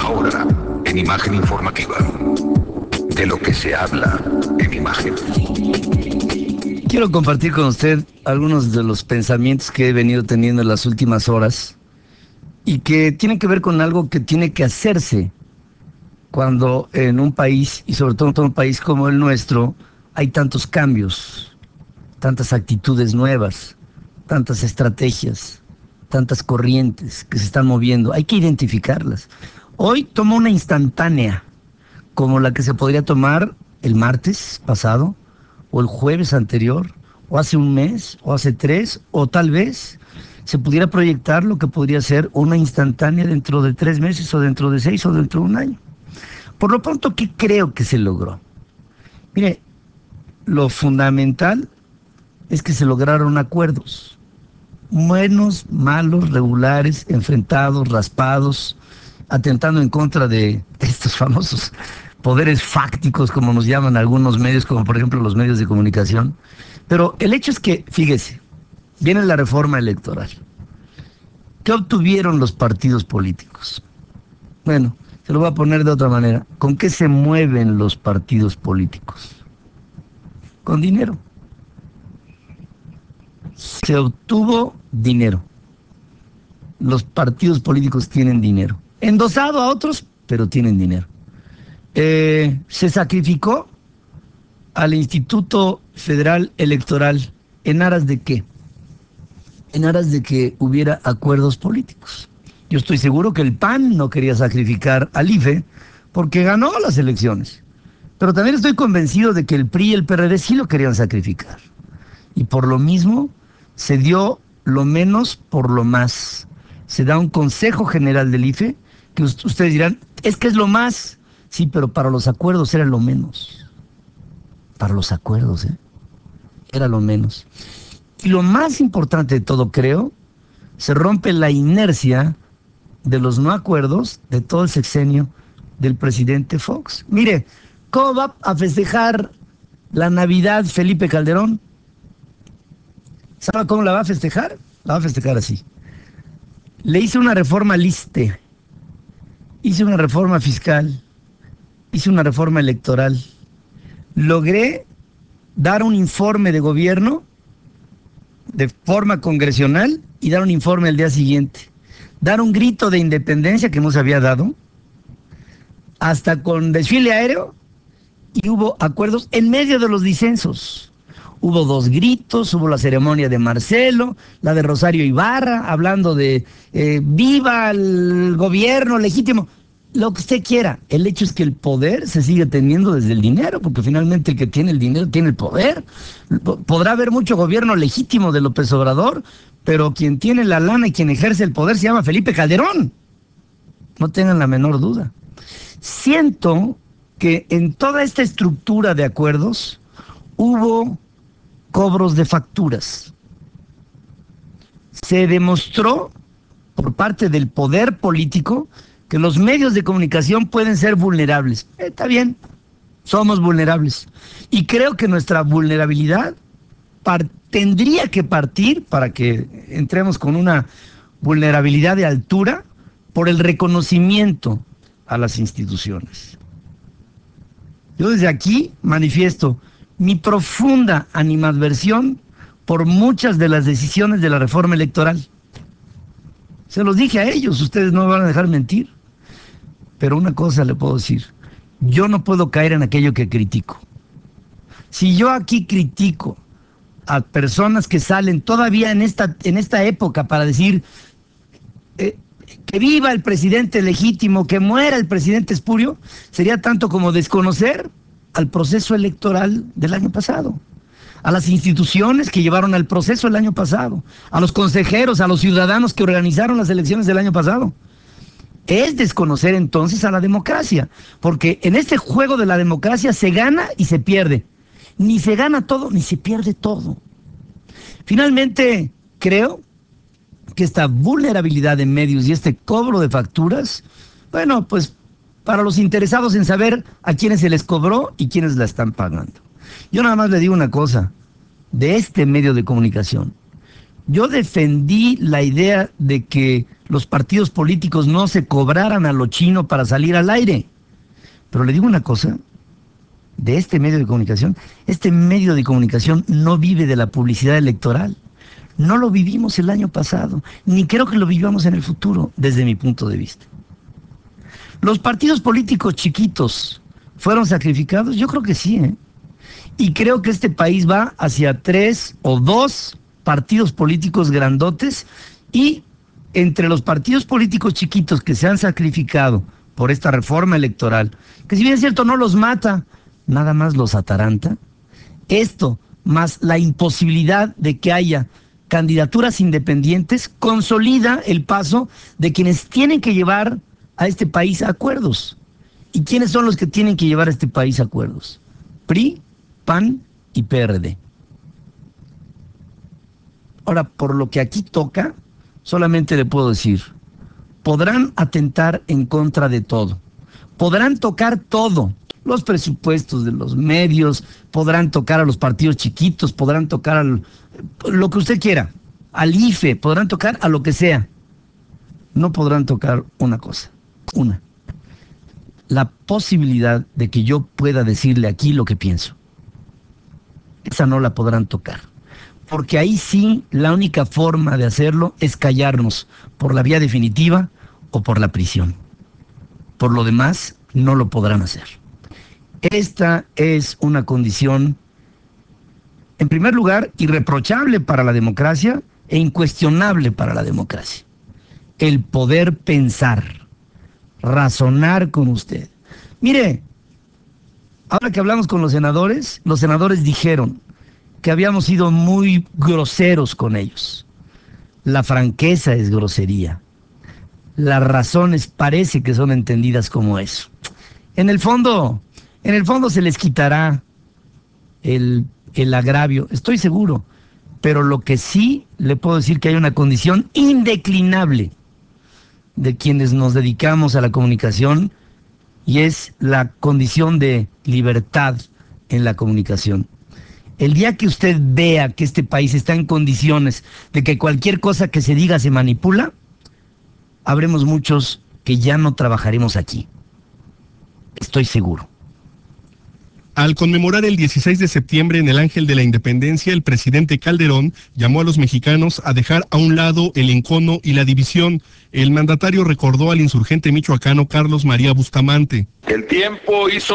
Ahora, en Imagen Informativa, de lo que se habla en imagen. Quiero compartir con usted algunos de los pensamientos que he venido teniendo en las últimas horas y que tienen que ver con algo que tiene que hacerse cuando en un país, y sobre todo en un país como el nuestro, hay tantos cambios, tantas actitudes nuevas, tantas estrategias, tantas corrientes que se están moviendo. Hay que identificarlas. Hoy tomo una instantánea, como la que se podría tomar el martes pasado, o el jueves anterior, o hace un mes, o hace 3, o tal vez se pudiera proyectar lo que podría ser una instantánea dentro de 3 meses, o dentro de 6, o dentro de un año. Por lo pronto, ¿qué creo que se logró? Mire, lo fundamental es que se lograron acuerdos. Buenos, malos, regulares, enfrentados, raspados, atentando en contra de estos famosos poderes fácticos, como nos llaman algunos medios, como por ejemplo los medios de comunicación. Pero el hecho es que, fíjese, viene la reforma electoral. ¿Qué obtuvieron los partidos políticos? Bueno, se lo voy a poner de otra manera. ¿Con qué se mueven los partidos políticos? Con dinero. Se obtuvo dinero. Los partidos políticos tienen dinero. Endosado a otros, pero tienen dinero. Se sacrificó al Instituto Federal Electoral. ¿En aras de qué? En aras de que hubiera acuerdos políticos. Yo estoy seguro que el PAN no quería sacrificar al IFE porque ganó las elecciones. Pero también estoy convencido de que el PRI y el PRD sí lo querían sacrificar. Y por lo mismo se dio lo menos por lo más. Se da un Consejo General del IFE que ustedes dirán, es que es lo más. Sí, pero para los acuerdos era lo menos. Para los acuerdos, era lo menos. Y lo más importante de todo, creo, se rompe la inercia de los no acuerdos de todo el sexenio del presidente Fox. Mire, ¿cómo va a festejar la Navidad Felipe Calderón? ¿Sabe cómo la va a festejar? La va a festejar así. Le hice una reforma al ISSSTE, hice una reforma fiscal, hice una reforma electoral. Logré dar un informe de gobierno de forma congresional y dar un informe al día siguiente. Dar un grito de independencia que no se había dado, hasta con desfile aéreo, y hubo acuerdos en medio de los disensos. Hubo 2 gritos, hubo la ceremonia de Marcelo, la de Rosario Ibarra, hablando de viva el gobierno legítimo, lo que usted quiera. El hecho es que el poder se sigue teniendo desde el dinero, porque finalmente el que tiene el dinero tiene el poder. Podrá haber mucho gobierno legítimo de López Obrador, pero quien tiene la lana y quien ejerce el poder se llama Felipe Calderón. No tengan la menor duda. Siento que en toda esta estructura de acuerdos hubo cobros de facturas. Se demostró por parte del poder político que los medios de comunicación pueden ser vulnerables. Está bien, somos vulnerables. Y creo que nuestra vulnerabilidad tendría que partir, para que entremos con una vulnerabilidad de altura, por el reconocimiento a las instituciones. Yo desde aquí manifiesto mi profunda animadversión por muchas de las decisiones de la reforma electoral. Se los dije a ellos, ustedes no me van a dejar mentir. Pero una cosa le puedo decir, yo no puedo caer en aquello que critico. Si yo aquí critico a personas que salen todavía en esta época para decir que viva el presidente legítimo, que muera el presidente espurio, sería tanto como desconocer al proceso electoral del año pasado, a las instituciones que llevaron al proceso el año pasado, a los consejeros, a los ciudadanos que organizaron las elecciones del año pasado. Es desconocer entonces a la democracia, porque en este juego de la democracia se gana y se pierde. Ni se gana todo, ni se pierde todo. Finalmente, creo que esta vulnerabilidad de medios y este cobro de facturas, bueno, pues para los interesados en saber a quiénes se les cobró y quiénes la están pagando. Yo nada más le digo una cosa, de este medio de comunicación, Yo defendí la idea de que los partidos políticos no se cobraran a lo chino para salir al aire. Pero le digo una cosa, de este medio de comunicación no vive de la publicidad electoral. No lo vivimos el año pasado, ni creo que lo vivamos en el futuro, desde mi punto de vista. ¿Los partidos políticos chiquitos fueron sacrificados? Yo creo que sí, ¿eh? Y creo que este país va hacia 3 o 2 partidos políticos grandotes, y entre los partidos políticos chiquitos que se han sacrificado por esta reforma electoral, que si bien es cierto no los mata, nada más los ataranta, esto más la imposibilidad de que haya candidaturas independientes consolida el paso de quienes tienen que llevar a este país a acuerdos. ¿Y quiénes son los que tienen que llevar a este país a acuerdos? PRI, PAN y PRD. Ahora, por lo que aquí toca, solamente le puedo decir, podrán atentar en contra de todo, podrán tocar todo, los presupuestos de los medios, podrán tocar a los partidos chiquitos, podrán tocar a lo que usted quiera, al IFE, podrán tocar a lo que sea. No podrán tocar una cosa, la posibilidad de que yo pueda decirle aquí lo que pienso. Esa no la podrán tocar, porque ahí sí la única forma de hacerlo es callarnos por la vía definitiva o por la prisión. Por lo demás, no lo podrán hacer. Esta es una condición, en primer lugar, irreprochable para la democracia e incuestionable para la democracia. El poder pensar, razonar con usted. Mire, ahora que hablamos con los senadores dijeron que habíamos sido muy groseros con ellos. La franqueza es grosería. Las razones parece que son entendidas como eso. En el fondo se les quitará el agravio, estoy seguro, pero lo que sí le puedo decir que hay una condición indeclinable de quienes nos dedicamos a la comunicación, y es la condición de libertad en la comunicación. El día que usted vea que este país está en condiciones de que cualquier cosa que se diga se manipula, habremos muchos que ya no trabajaremos aquí. Estoy seguro. Al conmemorar el 16 de septiembre en el Ángel de la Independencia, el presidente Calderón llamó a los mexicanos a dejar a un lado el encono y la división. El mandatario recordó al insurgente michoacano Carlos María Bustamante. El tiempo hizo